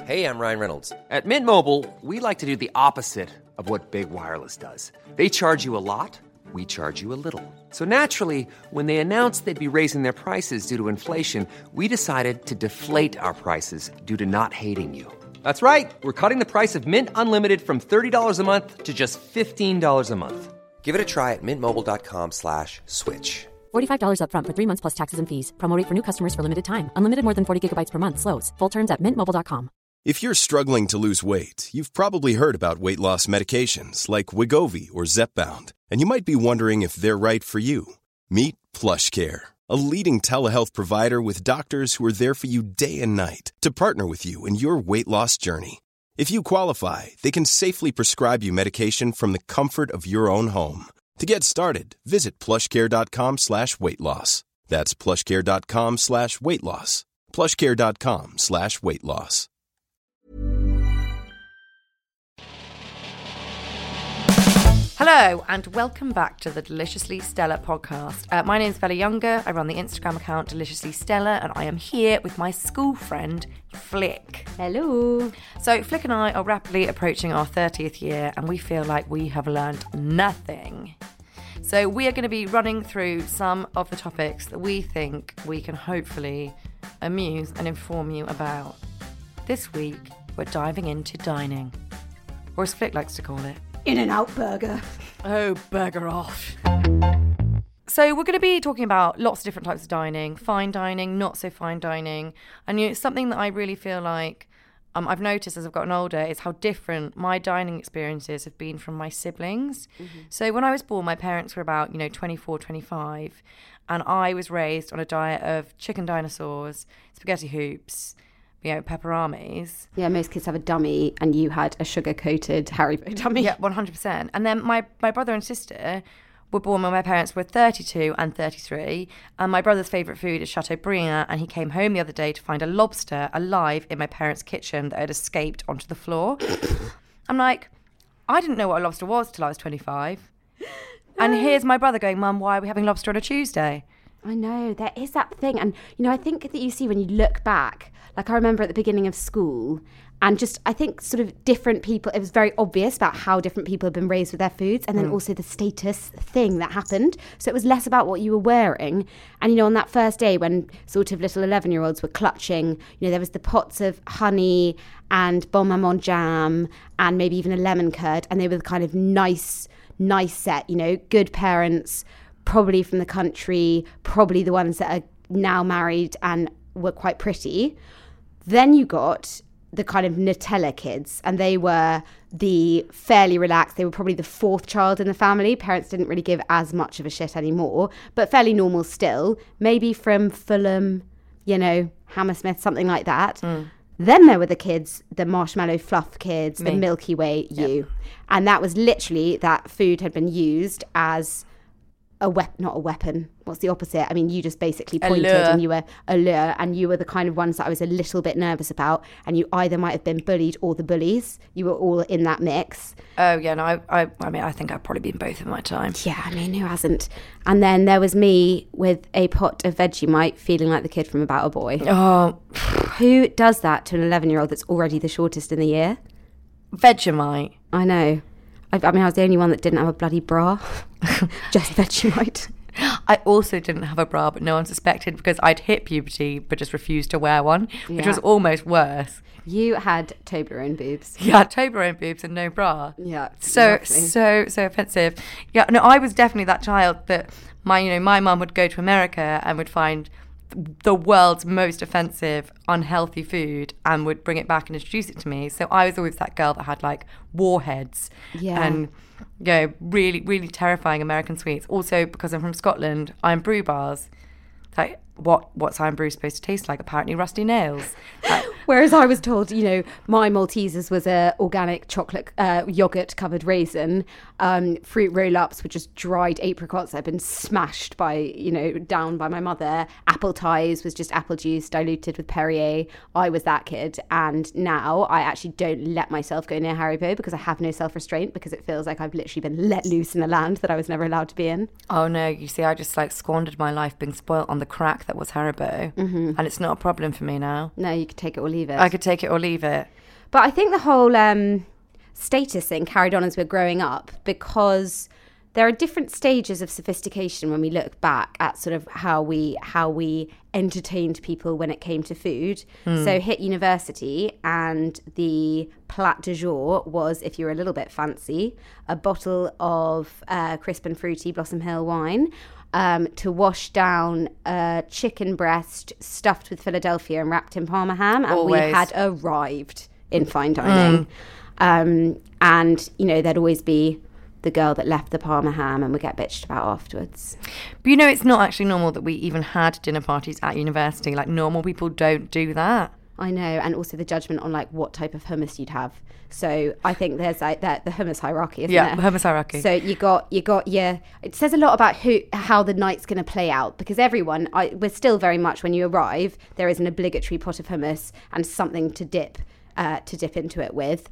Hey, I'm Ryan Reynolds. At Mint Mobile, we like to do the opposite of what Big Wireless does. They charge you a lot, we charge you a little. So naturally, when they announced they'd be raising their prices due to inflation, we decided to deflate our prices due to not hating you. That's right. We're cutting the price of Mint Unlimited from $30 a month to just $15 a month. Give it a try at mintmobile.com/switch. $45 up front for 3 months plus taxes and fees. Promo rate for new customers for limited time. Unlimited more than 40 gigabytes per month. Slows full terms at mintmobile.com. If you're struggling to lose weight, you've probably heard about weight loss medications like Wegovy or Zepbound, and you might be wondering if they're right for you. Meet PlushCare, a leading telehealth provider with doctors who are there for you day and night to partner with you in your weight loss journey. If you qualify, they can safely prescribe you medication from the comfort of your own home. To get started, visit plushcare.com/weight-loss. That's plushcare.com/weight-loss. plushcare.com/weight-loss. Hello and welcome back to the Deliciously Stella podcast. My name's Bella Younger. I run the Instagram account Deliciously Stella, and I am here with my school friend Flick. Hello. So Flick and I are rapidly approaching our 30th year, and we feel like we have learned nothing. So we are going to be running through some of the topics that we think we can hopefully amuse and inform you about. This week, we're diving into dining, or as Flick likes to call it, In-N-Out Burger. Oh, burger off. So we're going to be talking about lots of different types of dining, fine dining, not so fine dining. And it's something that I really feel like I've noticed as I've gotten older is how different my dining experiences have been from my siblings. Mm-hmm. So when I was born, my parents were about, 24, 25. And I was raised on a diet of chicken dinosaurs, spaghetti hoops, pepperonis. Yeah, most kids have a dummy, and you had a sugar-coated Haribo dummy. Yeah, 100%. And then my brother and sister were born when my parents were 32 and 33. And my brother's favourite food is Chateaubriand, and he came home the other day to find a lobster alive in my parents' kitchen that had escaped onto the floor. I'm like, I didn't know what a lobster was till I was 25. And here's my brother going, Mum, why are we having lobster on a Tuesday? I know, there is that thing. And, I think that you see when you look back, like I remember at the beginning of school, and just, I think sort of different people, it was very obvious about how different people had been raised with their foods, and then also the status thing that happened. So it was less about what you were wearing. And, on that first day when sort of little 11-year-olds were clutching, there was the pots of honey and bon maman jam and maybe even a lemon curd, and they were the kind of nice set, good parents, probably from the country, probably the ones that are now married and were quite pretty. Then you got the kind of Nutella kids, and they were the fairly relaxed. They were probably the fourth child in the family. Parents didn't really give as much of a shit anymore, but fairly normal still. Maybe from Fulham, Hammersmith, something like that. Then there were the kids, the marshmallow fluff kids, the Milky Way you. And that was literally that food had been used as not a weapon. What's the opposite? I mean, you just basically pointed and you were allure, and you were the kind of ones that I was a little bit nervous about, and you either might have been bullied or the bullies. You were all in that mix. Oh, yeah, no, I mean, I think I've probably been both in my time. Yeah, I mean, who hasn't? And then there was me with a pot of Vegemite feeling like the kid from About a Boy. Oh. Who does that to an 11-year-old that's already the shortest in the year? Vegemite. I know. I mean, I was the only one that didn't have a bloody bra. Just Vegemite. I also didn't have a bra, but no one suspected because I'd hit puberty but just refused to wear one, which was almost worse. You had Toblerone boobs. Yeah, Toblerone boobs and no bra. Yeah, so exactly. offensive. Yeah, no, I was definitely that child that my mum would go to America and would find the world's most offensive, unhealthy food and would bring it back and introduce it to me. So I was always that girl that had like warheads and really, really terrifying American sweets. Also, because I'm from Scotland, iron brew bars. Like, what's iron brew supposed to taste like? Apparently rusty nails. Whereas I was told, my Maltesers was a organic chocolate yogurt covered raisin. Fruit roll-ups were just dried apricots that had been smashed down by my mother. Apple ties was just apple juice diluted with Perrier. I was that kid. And now I actually don't let myself go near Haribo because I have no self-restraint, because it feels like I've literally been let loose in a land that I was never allowed to be in. Oh no, you see, I just squandered my life being spoilt on the crack snack that was Haribo, and it's not a problem for me now. No, you could take it or leave it. I could take it or leave it. But I think the whole status thing carried on as we're growing up, because there are different stages of sophistication when we look back at sort of how we entertained people when it came to food. So hit university, and the plat du jour was, if you were a little bit fancy, a bottle of crisp and fruity Blossom Hill wine to wash down a chicken breast stuffed with Philadelphia and wrapped in Parma ham. And Always. we had arrived in fine dining. And, you know, there'd always be the girl that left the Parma ham and would get bitched about afterwards. But you know, it's not actually normal that we even had dinner parties at university. Like, normal people don't do that. I know, and also the judgment on like what type of hummus you'd have. So I think there's like the hummus hierarchy, isn't Yeah, there? hummus hierarchy. So you got yeah. It says a lot about how the night's going to play out, because everyone, we're still very much, when you arrive, there is an obligatory pot of hummus and something to dip into it with.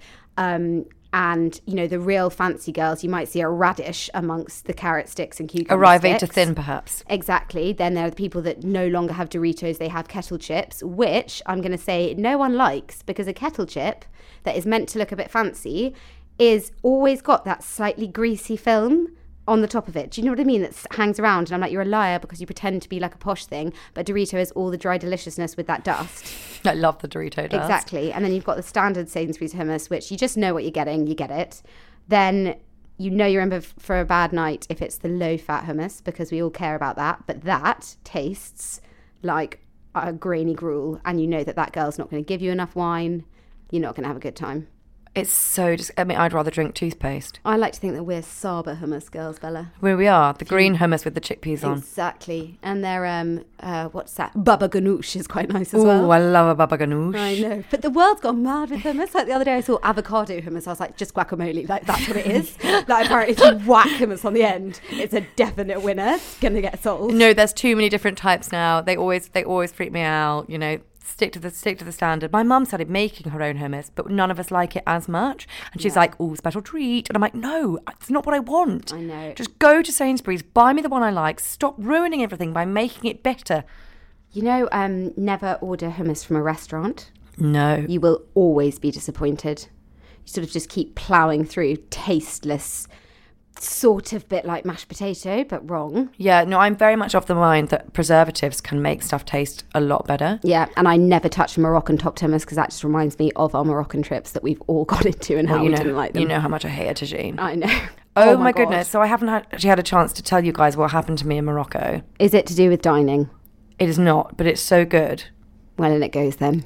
And, you know, the real fancy girls, you might see a radish amongst the carrot sticks and cucumber Arriving sticks. to thin, perhaps. Exactly. Then there are the people that no longer have Doritos, they have kettle chips, which I'm going to say no one likes, because a kettle chip that is meant to look a bit fancy is always got that slightly greasy film on the top of it. Do you know what I mean? That hangs around, and I'm like, you're a liar because you pretend to be like a posh thing, but Dorito is all the dry deliciousness with that dust. I love the Dorito dust. Exactly. And then you've got the standard Sainsbury's hummus, which you just know what you're getting, you get it. Then you know you're in for a bad night if it's the low-fat hummus, because we all care about that. But that tastes like a grainy gruel, and you know that girl's not going to give you enough wine. You're not going to have a good time. It's so I mean, I'd rather drink toothpaste. I like to think that we're Saba hummus girls, Bella. Where we are, the green hummus with the chickpeas on. Exactly. And they're, what's that? Baba ganoush is quite nice as Ooh, well. I love a baba ganoush. I know. But the world's gone mad with hummus. Like the other day I saw avocado hummus. I was like, just guacamole. Like, that's what it is. Like, apparently if you whack hummus on the end, it's a definite winner. It's going to get sold. No, there's too many different types now. They always freak me out, you know. Stick to the standard. My mum started making her own hummus, but none of us like it as much. And she's like, "Oh, special treat." And I'm like, "No, it's not what I want. I know. Just go to Sainsbury's, buy me the one I like. Stop ruining everything by making it better." You know, never order hummus from a restaurant. No. You will always be disappointed. You sort of just keep ploughing through tasteless, sort of bit like mashed potato, but wrong. Yeah, no, I'm very much of the mind that preservatives can make stuff taste a lot better. Yeah, and I never touch Moroccan topped hummus, because that just reminds me of our Moroccan trips that we've all got into and how we didn't like them. You know how much I hate a tagine. I know. Oh my God. goodness. So I haven't actually had a chance to tell you guys what happened to me in Morocco. Is it to do with dining? It is not, but it's so good. Well, in it goes then.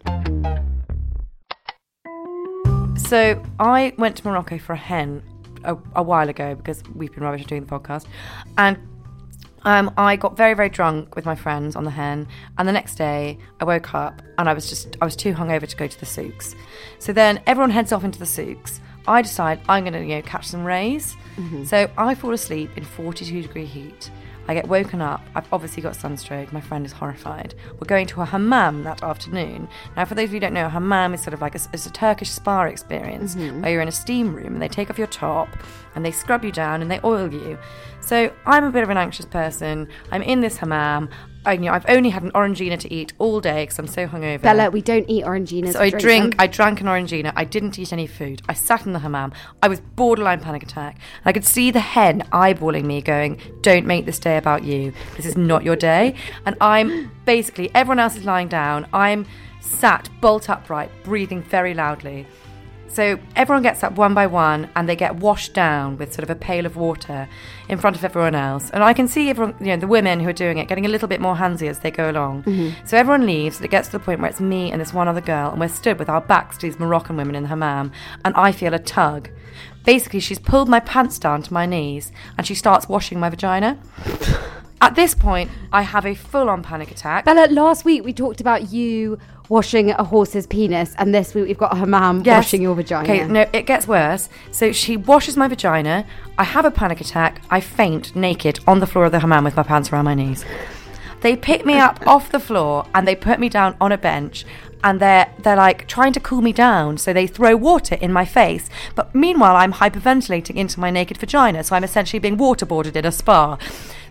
So I went to Morocco for a hen a while ago, because we've been rubbish at doing the podcast, and I got very, very drunk with my friends on the hen, and the next day I woke up and I was too hungover to go to the souks. So then everyone heads off into the souks. I decide I'm going to catch some rays. So I fall asleep in 42-degree heat. I get woken up. I've obviously got sunstroke. My friend is horrified. We're going to a hammam that afternoon. Now, for those of you who don't know, a hammam is sort of like it's a Turkish spa experience where you're in a steam room and they take off your top and they scrub you down and they oil you. So I'm a bit of an anxious person. I'm in this hammam. I've only had an Orangina to eat all day because I'm so hungover. Bella, we don't eat Oranginas. So I drank an Orangina. I didn't eat any food. I sat in the hammam. I was borderline panic attack. I could see the hen eyeballing me going, "Don't make this day about you. This is not your day." And I'm basically, everyone else is lying down. I'm sat bolt upright, breathing very loudly. So everyone gets up one by one and they get washed down with sort of a pail of water in front of everyone else. And I can see everyone, the women who are doing it, getting a little bit more handsy as they go along. So everyone leaves and it gets to the point where it's me and this one other girl and we're stood with our backs to these Moroccan women in the hammam, and I feel a tug. Basically, she's pulled my pants down to my knees and she starts washing my vagina. At this point, I have a full-on panic attack. Bella, last week we talked about you washing a horse's penis, and this week we've got a hammam washing your vagina. Okay, no, it gets worse. So she washes my vagina. I have a panic attack. I faint naked on the floor of the hammam with my pants around my knees. They pick me up off the floor and they put me down on a bench. And they're like trying to cool me down, so they throw water in my face. But meanwhile, I'm hyperventilating into my naked vagina, so I'm essentially being waterboarded in a spa.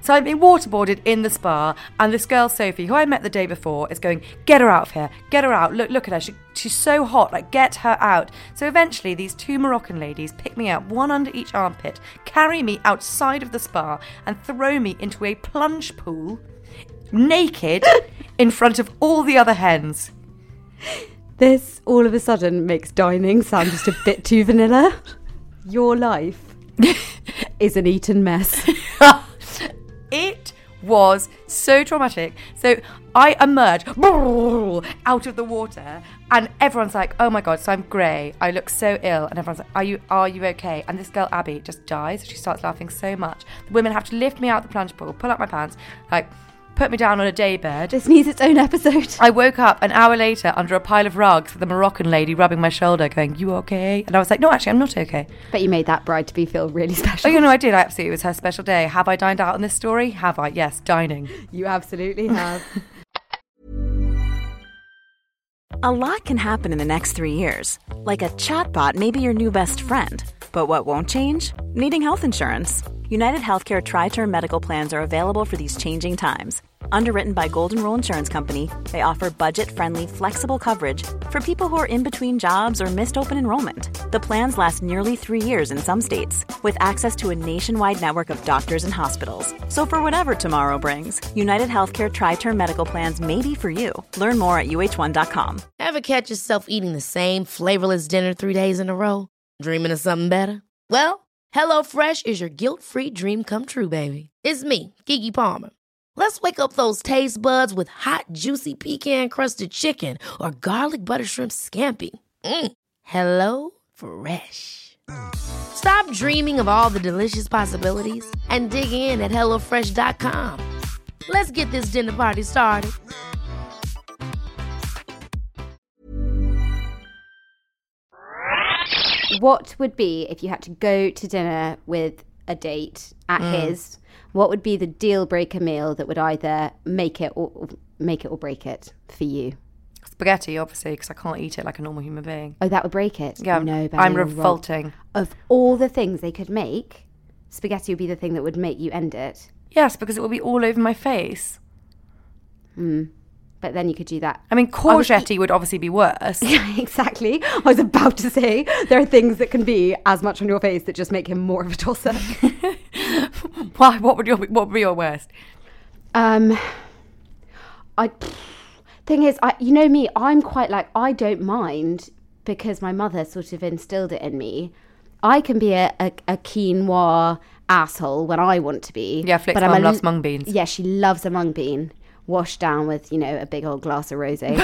So I'm being waterboarded in the spa, and this girl, Sophie, who I met the day before, is going, get her out of here, get her out, look at her, she's so hot, like, get her out. So eventually these two Moroccan ladies pick me up, one under each armpit, carry me outside of the spa, and throw me into a plunge pool, naked, in front of all the other hens. This all of a sudden makes dining sound just a bit too vanilla. Your life is an eaten mess. It was so traumatic. So I emerge out of the water, and everyone's like, oh my God, so I'm grey, I look so ill, and everyone's like, are you okay? And this girl Abby just dies. She starts laughing so much. The women have to lift me out of the plunge pool, pull up my pants, like put me down on a day bed. This needs its own episode. I woke up an hour later under a pile of rugs with the Moroccan lady rubbing my shoulder going, you okay? And I was like, no, actually, I'm not okay. But you made that bride-to-be feel really special. Oh, you know, I did. Absolutely. It was her special day. Have I dined out on this story? Have I? Yes, dining. You absolutely have. A lot can happen in the next 3 years. Like a chatbot may be your new best friend. But what won't change? Needing health insurance. United Healthcare Tri-Term Medical Plans are available for these changing times. Underwritten by Golden Rule Insurance Company, they offer budget-friendly, flexible coverage for people who are in between jobs or missed open enrollment. The plans last nearly 3 years in some states, with access to a nationwide network of doctors and hospitals. So for whatever tomorrow brings, United Healthcare Tri-Term Medical Plans may be for you. Learn more at uh1.com. Ever catch yourself eating the same flavorless dinner 3 days in a row? Dreaming of something better? Well, HelloFresh is your guilt-free dream come true, baby. It's me, Keke Palmer. Let's wake up those taste buds with hot, juicy pecan-crusted chicken or garlic butter shrimp scampi. Hello Fresh. Stop dreaming of all the delicious possibilities and dig in at HelloFresh.com. Let's get this dinner party started. What would be, if you had to go to dinner with a date at his, what would be the deal breaker meal that would either make it or break it for you? Spaghetti, obviously, because I can't eat it like a normal human being. Oh, that would break it? Yeah, no, I'm revolting. Of all the things they could make, spaghetti would be the thing that would make you end it. Yes, because it will be all over my face. But then you could do that. I mean, courgette would obviously be worse. Yeah, exactly. I was about to say there are things that can be as much on your face that just make him more of a tosser. Why? What would be your worst? Thing is, you know me, I'm quite like, I don't mind because my mother sort of instilled it in me. I can be a quinoa asshole when I want to be. Yeah, Flick's mum loves mung beans. Yeah, she loves a mung bean. Washed down with, you know, a big old glass of rosé.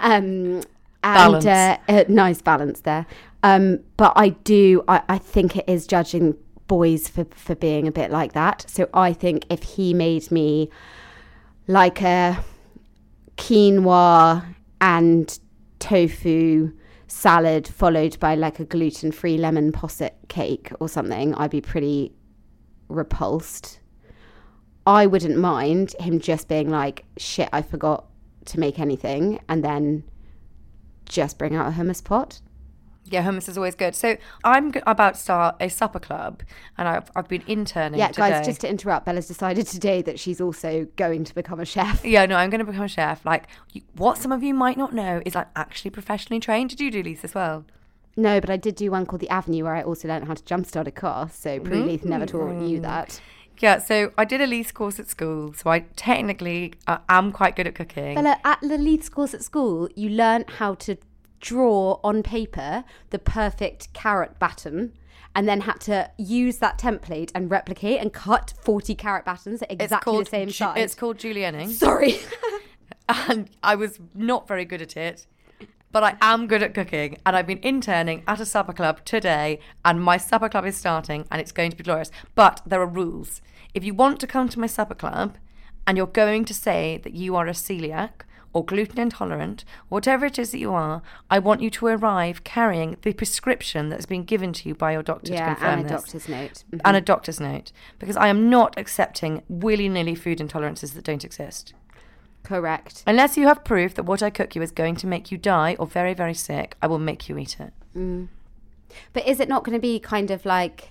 Balance. Nice balance there. But I think it is judging boys for being a bit like that. So I think if he made me like a quinoa and tofu salad followed by like a gluten-free lemon posset cake or something, I'd be pretty repulsed. I wouldn't mind him just being like, shit, I forgot to make anything, and then just bring out a hummus pot. Yeah, hummus is always good. So I'm about to start a supper club, and I've been interning today. Guys, just to interrupt, Bella's decided today that she's also going to become a chef. Yeah, no, I'm going to become a chef. Like, what some of you might not know is I'm actually professionally trained. Did you do Lisa as well? No, but I did do one called The Avenue where I also learned how to jumpstart a car. So Pre-Leith never taught you that. Yeah, so I did a Leith course at school, so I technically am quite good at cooking. Bella, at the Leith course at school, you learnt how to draw on paper the perfect carrot batten and then had to use that template and replicate and cut 40 carrot battens at exactly the same size. It's called julienning. Sorry. And I was not very good at it. But I am good at cooking, and I've been interning at a supper club today, and my supper club is starting, and it's going to be glorious. But there are rules. If you want to come to my supper club, and you're going to say that you are a celiac, or gluten intolerant, or whatever it is that you are, I want you to arrive carrying the prescription that's been given to you by your doctor to confirm and a this. doctor's note. Mm-hmm. And a doctor's note. Because I am not accepting willy-nilly food intolerances that don't exist. Correct. Unless you have proof that what I cook you is going to make you die or very, very sick, I will make you eat it. But is it not going to be kind of like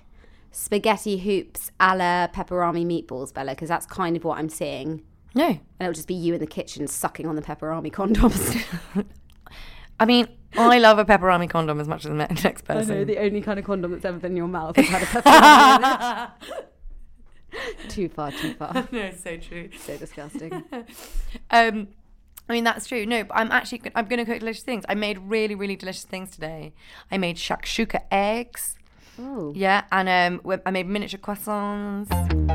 spaghetti hoops a la pepperami meatballs, Bella? Because that's kind of what I'm seeing. No. And it'll just be you in the kitchen sucking on the pepperami condoms. I mean, I love a pepperami condom as much as the next person. I know, the only kind of condom that's ever been in your mouth has had a pepperami in it. Too far. No, it's so true. So disgusting. I mean, that's true. No, but I'm going to cook delicious things. I made really, really delicious things today. I made shakshuka eggs. Oh. Yeah, and I made miniature croissants.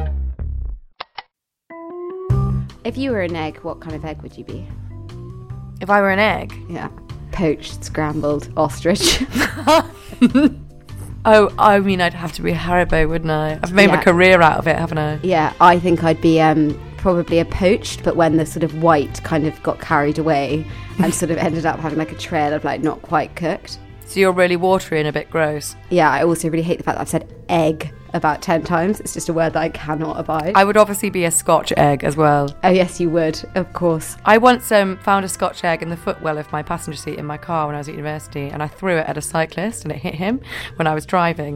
If you were an egg, what kind of egg would you be? If I were an egg? Yeah. Poached, scrambled, ostrich. Oh, I mean, I'd have to be a Haribo, wouldn't I? I've made my career out of it, haven't I? Yeah, I think I'd be probably a poached, but when the sort of white kind of got carried away and sort of ended up having like a trail of like not quite cooked. So you're really watery and a bit gross. Yeah, I also really hate the fact that I've said egg about 10 times. It's just a word that I cannot abide. I would obviously be a Scotch egg as well. Oh yes, you would, of course. I once found a Scotch egg in the footwell of my passenger seat in my car when I was at university, and I threw it at a cyclist and it hit him when I was driving.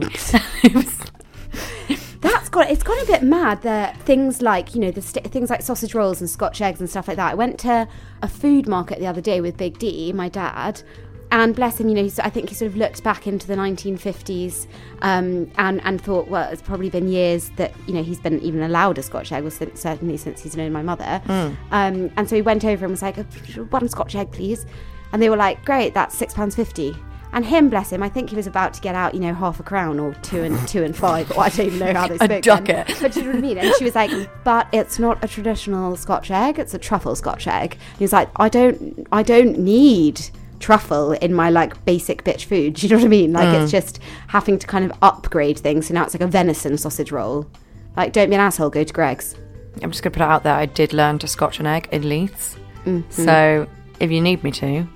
It's gone a bit mad that things like, you know, things like sausage rolls and Scotch eggs and stuff like that. I went to a food market the other day with Big D, my dad, and bless him, you know, I think he sort of looked back into the 1950s and thought, well, it's probably been years that, you know, he's been even allowed a Scotch egg, or certainly since he's known my mother. And so he went over and was like, one Scotch egg, please. And they were like, great, that's £6.50. And him, bless him, I think he was about to get out, you know, half a crown or two and five. Or I don't even know how they spoke. A ducat. But do you know what I mean? And she was like, but it's not a traditional Scotch egg, it's a truffle Scotch egg. And he's like, I don't need truffle in my like basic bitch food. Do you know what I mean? Like it's just having to kind of upgrade things. So now it's like a venison sausage roll. Like, don't be an asshole, go to Greg's. I'm just going to put it out there, I did learn to Scotch an egg in Leeds. So if you need me to.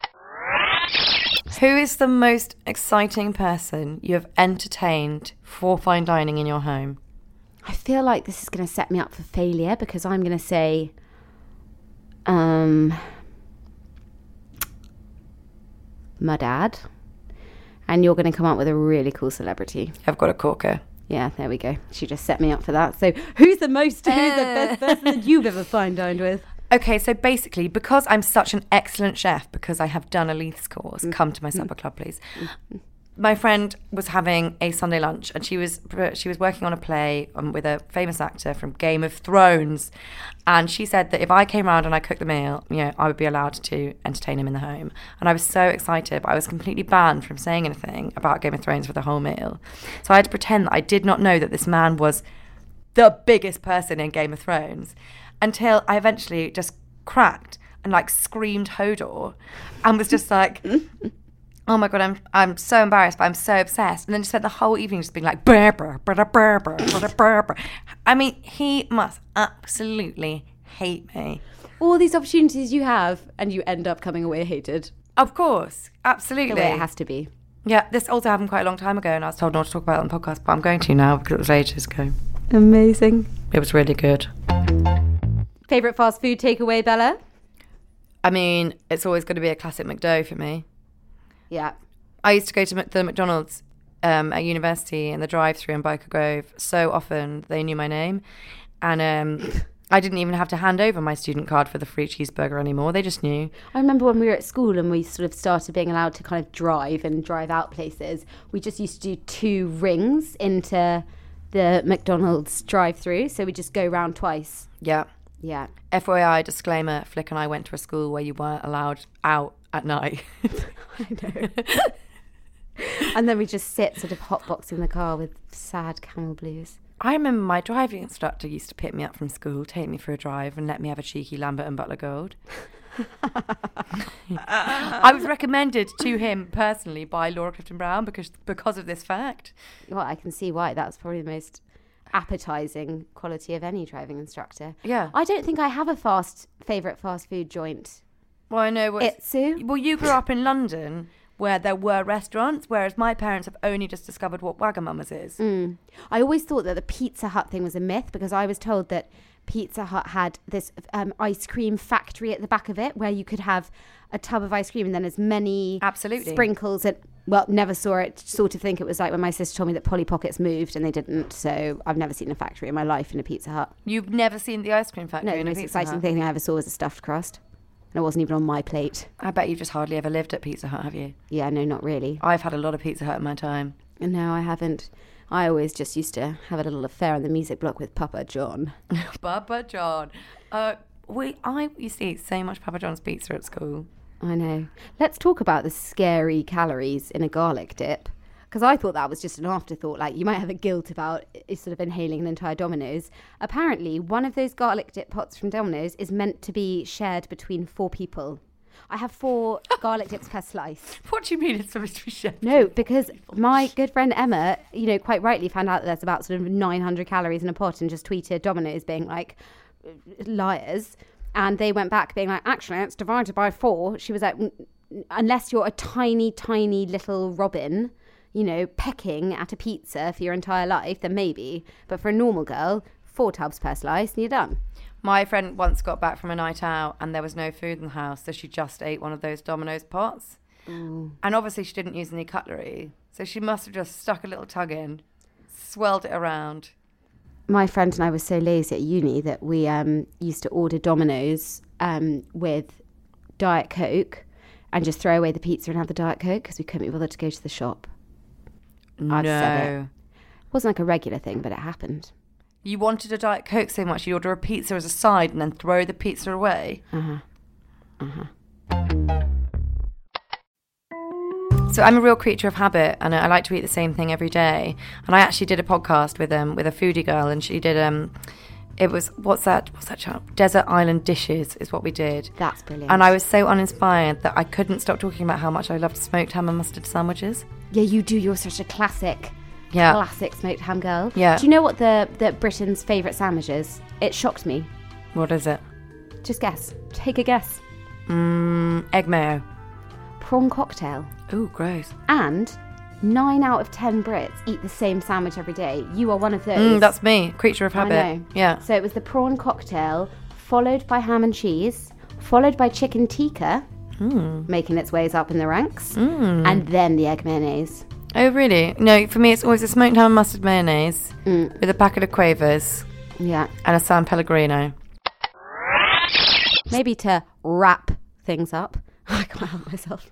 Who is the most exciting person you have entertained for fine dining in your home? I feel like this is going to set me up for failure because I'm going to say my dad, and you're going to come up with a really cool celebrity. I've got a corker. Yeah, there we go. She just set me up for that. So who's the best person that you've ever fine dined with? Okay, so basically, because I'm such an excellent chef, because I have done a Leiths course, come to my supper club, please. My friend was having a Sunday lunch, and she was working on a play with a famous actor from Game of Thrones, and she said that if I came around and I cooked the meal, you know, I would be allowed to entertain him in the home. And I was so excited, but I was completely banned from saying anything about Game of Thrones for the whole meal. So I had to pretend that I did not know that this man was the biggest person in Game of Thrones, until I eventually just cracked and like screamed Hodor and was just like, oh my God, I'm so embarrassed, but I'm so obsessed. And then just spent the whole evening just being like, burr, burr, burr, burr, burr, burr, burr, burr. I mean, he must absolutely hate me. All these opportunities you have and you end up coming away hated. Of course, absolutely. The way it has to be. Yeah, this also happened quite a long time ago and I was told not to talk about it on the podcast, but I'm going to now because it was ages ago. Amazing. It was really good. Favourite fast food takeaway, Bella? I mean, it's always going to be a classic McDo for me. Yeah. I used to go to the McDonald's at university in the drive-thru in Byker Grove so often they knew my name. And I didn't even have to hand over my student card for the free cheeseburger anymore. They just knew. I remember when we were at school and we sort of started being allowed to kind of drive out places. We just used to do 2 rings into the McDonald's drive-thru. So we just go round twice. Yeah. Yeah. FYI, disclaimer, Flick and I went to a school where you weren't allowed out at night. I know. And then we just sit sort of hotboxing the car with sad Camel Blues. I remember my driving instructor used to pick me up from school, take me for a drive and let me have a cheeky Lambert and Butler Gold. I was recommended to him personally by Laura Clifton Brown because of this fact. Well, I can see why. That's probably the most appetising quality of any driving instructor. Yeah. I don't think I have a favourite fast food joint. Well, I know what Itsu. Well, you grew up in London where there were restaurants, whereas my parents have only just discovered what Wagamama's is. I always thought that the Pizza Hut thing was a myth because I was told that Pizza Hut had this ice cream factory at the back of it where you could have a tub of ice cream and then as many Absolutely. sprinkles. And Well, never saw it. Sort of think it was like when my sister told me that Polly Pockets moved and they didn't. So I've never seen a factory in my life in a Pizza Hut. You've never seen the ice cream factory No, the in a most Pizza exciting Hut? thing I ever saw was a stuffed crust. And it wasn't even on my plate. I bet you've just hardly ever lived at Pizza Hut, have you? Yeah, no, not really. I've had a lot of Pizza Hut in my time. No, I haven't. I always just used to have a little affair on the music block with Papa John. Papa John. I used to eat so much Papa John's pizza at school. I know. Let's talk about the scary calories in a garlic dip. Because I thought that was just an afterthought. Like, you might have a guilt about sort of inhaling an entire Domino's. Apparently, one of those garlic dip pots from Domino's is meant to be shared between 4 people. I have 4 garlic dips per slice. What do you mean it's supposed to be shared? No, because my good friend Emma, quite rightly found out that there's about sort of 900 calories in a pot and just tweeted Domino's being like, liars. And they went back being like, actually, it's divided by 4. She was like, unless you're a tiny, tiny little robin, pecking at a pizza for your entire life, then maybe. But for a normal girl, 4 tubs per slice and you're done. My friend once got back from a night out and there was no food in the house, so she just ate one of those Domino's pots. And obviously she didn't use any cutlery, so she must have just stuck a little tug in, swirled it around. My friend and I were so lazy at uni that we used to order Domino's with Diet Coke and just throw away the pizza and have the Diet Coke because we couldn't be bothered to go to the shop. I've said it. It wasn't like a regular thing, but it happened. You wanted a Diet Coke so much you'd order a pizza as a side and then throw the pizza away? So I'm a real creature of habit and I like to eat the same thing every day. And I actually did a podcast with a foodie girl and she did it was what's that channel? Desert Island Dishes is what we did. That's brilliant. And I was so uninspired that I couldn't stop talking about how much I loved smoked ham and mustard sandwiches. Yeah, you do. You're such a classic smoked ham girl. Yeah. Do you know what the Britain's favourite sandwich is? It shocked me. What is it? Just guess. Take a guess. Egg mayo. Prawn cocktail. Ooh, gross. And 9 out of 10 Brits eat the same sandwich every day. You are one of those. That's me, creature of habit. I know. Yeah. So it was the prawn cocktail, followed by ham and cheese, followed by chicken tikka, making its ways up in the ranks, and then the egg mayonnaise. Oh, really? No, for me it's always a smoked ham and mustard mayonnaise with a packet of Quavers. Yeah. And a San Pellegrino. Maybe to wrap things up, I can't help myself.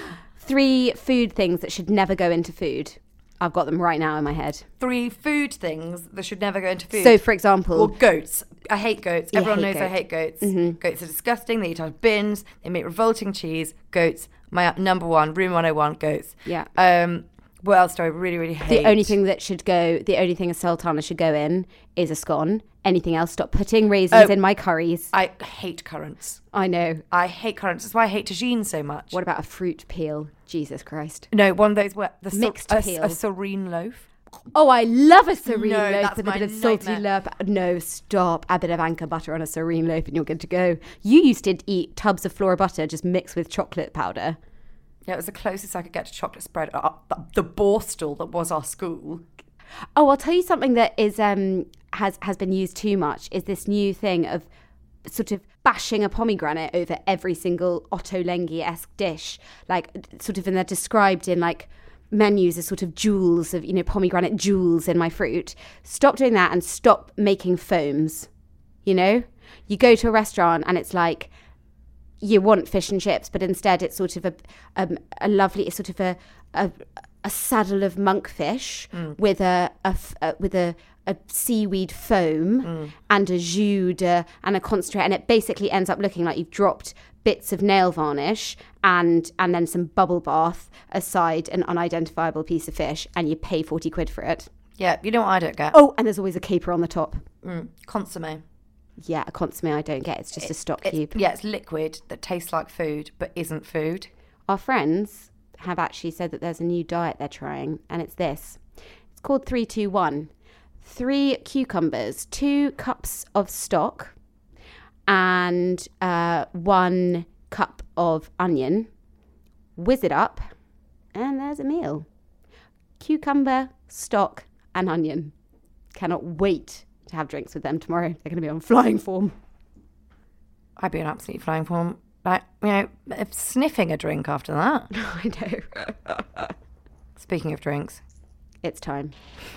3 food things that should never go into food. I've got them right now in my head. 3 food things that should never go into food. So, for example... Well, goats. I hate goats. Everyone knows goats. I hate goats. Goats are disgusting. They eat out of bins. They make revolting cheese. Goats. My number 1, Room 101, goats. Yeah. What else do I really, really hate? The only thing a sultana should go in is a scone. Anything else, stop putting raisins in my curries. I hate currants. I know. I hate currants. That's why I hate tagine so much. What about a fruit peel? Jesus Christ. No, one of those where Mixed peel. A serene loaf. Oh, I love a serene No, loaf that's with a my bit of salty nightmare. loaf. No, stop. A bit of anchor butter on a serene loaf and you're good to go. You used to eat tubs of Flora butter just mixed with chocolate powder. Yeah, it was the closest I could get to chocolate spread. The Borstal that was our school. Oh, I'll tell you something that is has been used too much is this new thing of sort of bashing a pomegranate over every single Otto Lengi-esque dish. Like, sort of, and they're described in like menus as sort of jewels of, pomegranate jewels in my fruit. Stop doing that and stop making foams. You go to a restaurant and it's like, you want fish and chips, but instead it's sort of a lovely, it's sort of a saddle of monkfish with a seaweed foam and a jus and a concentrate, and it basically ends up looking like you've dropped bits of nail varnish and then some bubble bath aside an unidentifiable piece of fish, and you pay 40 quid for it. Yeah, you know what I don't get? Oh, and there's always a caper on the top. Consommé. Yeah, a consommé I don't get. It's just a stock cube. Yeah, it's liquid that tastes like food but isn't food. Our friends have actually said that there's a new diet they're trying, and it's this. It's called 3-2-1. 3 cucumbers, 2 cups of stock, and 1 cup of onion. Whiz it up, and there's a meal. Cucumber, stock, and onion. Cannot wait to have drinks with them tomorrow. They're going to be on flying form. I'd be on absolutely flying form. Like, sniffing a drink after that. I know. Speaking of drinks. It's time.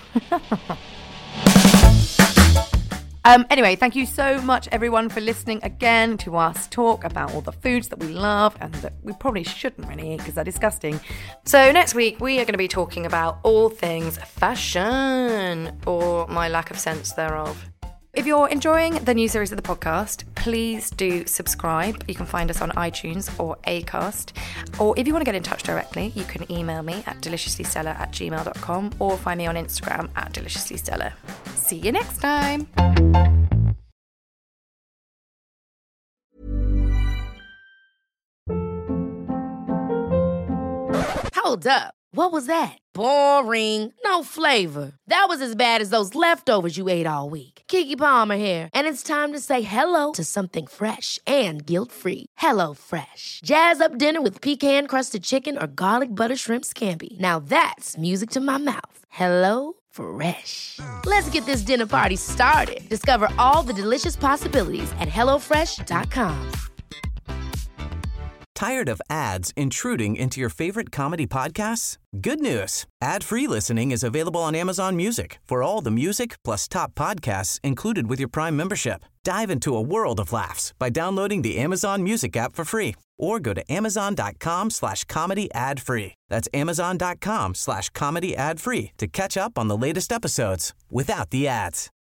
Anyway, thank you so much, everyone, for listening again to us talk about all the foods that we love and that we probably shouldn't really eat because they're disgusting. So next week, we are going to be talking about all things fashion, or my lack of sense thereof. If you're enjoying the new series of the podcast, please do subscribe. You can find us on iTunes or Acast. Or if you want to get in touch directly, you can email me at deliciouslystellar@gmail.com or find me on Instagram at deliciouslystellar. See you next time. Hold up. What was that? Boring. No flavor. That was as bad as those leftovers you ate all week. Keke Palmer here, and it's time to say hello to something fresh and guilt-free. Hello Fresh. Jazz up dinner with pecan-crusted chicken or garlic butter shrimp scampi. Now that's music to my mouth. Hello Fresh. Let's get this dinner party started. Discover all the delicious possibilities at HelloFresh.com. Tired of ads intruding into your favorite comedy podcasts? Good news. Ad-free listening is available on Amazon Music for all the music plus top podcasts included with your Prime membership. Dive into a world of laughs by downloading the Amazon Music app for free or go to amazon.com/comedy ad-free. That's amazon.com/comedy ad-free to catch up on the latest episodes without the ads.